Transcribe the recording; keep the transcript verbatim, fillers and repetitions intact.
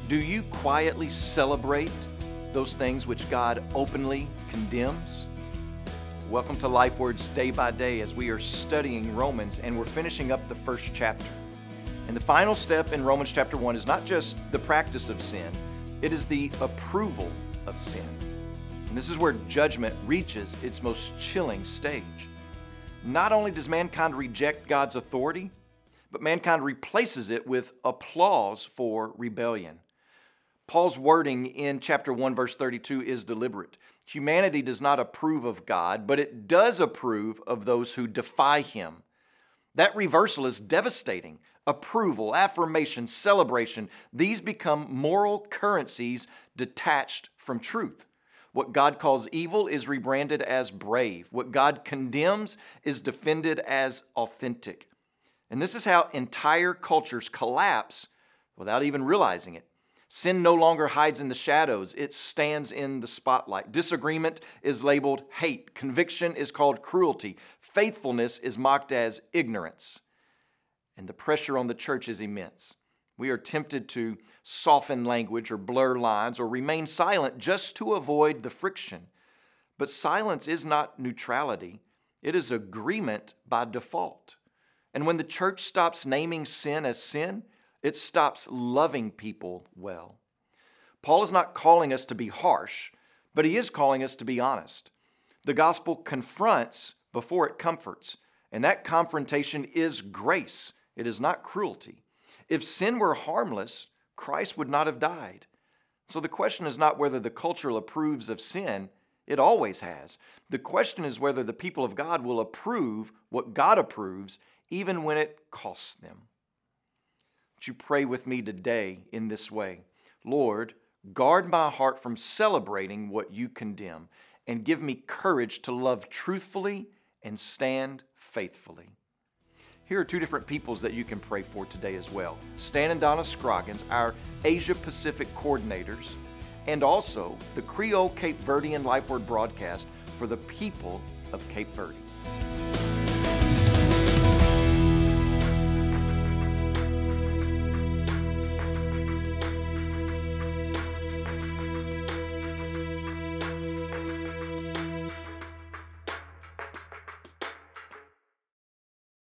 Do you quietly celebrate those things which God openly condemns? Welcome to Life Words Day by Day as we are studying Romans and we're finishing up the first chapter. And the final step in Romans chapter one is not just the practice of sin, it is the approval of sin. And this is where judgment reaches its most chilling stage. Not only does mankind reject God's authority, but mankind replaces it with applause for rebellion. Paul's wording in chapter one, verse thirty-two is deliberate. Humanity does not approve of God, but it does approve of those who defy Him. That reversal is devastating. Approval, affirmation, celebration, these become moral currencies detached from truth. What God calls evil is rebranded as brave. What God condemns is defended as authentic. And this is how entire cultures collapse without even realizing it. Sin no longer hides in the shadows, it stands in the spotlight. Disagreement is labeled hate. Conviction is called cruelty. Faithfulness is mocked as ignorance. And the pressure on the church is immense. We are tempted to soften language or blur lines or remain silent just to avoid the friction. But silence is not neutrality. It is agreement by default. And when the church stops naming sin as sin, it stops loving people well. Paul is not calling us to be harsh, but he is calling us to be honest. The gospel confronts before it comforts, and that confrontation is grace. It is not cruelty. If sin were harmless, Christ would not have died. So the question is not whether the culture approves of sin. It always has. The question is whether the people of God will approve what God approves, even when it costs them. Would you pray with me today in this way? Lord, guard my heart from celebrating what you condemn, and give me courage to love truthfully and stand faithfully. Here are two different peoples that you can pray for today as well. Stan and Donna Scroggins, our Asia Pacific coordinators, and also the Creole Cape Verdean Life Word broadcast for the people of Cape Verde.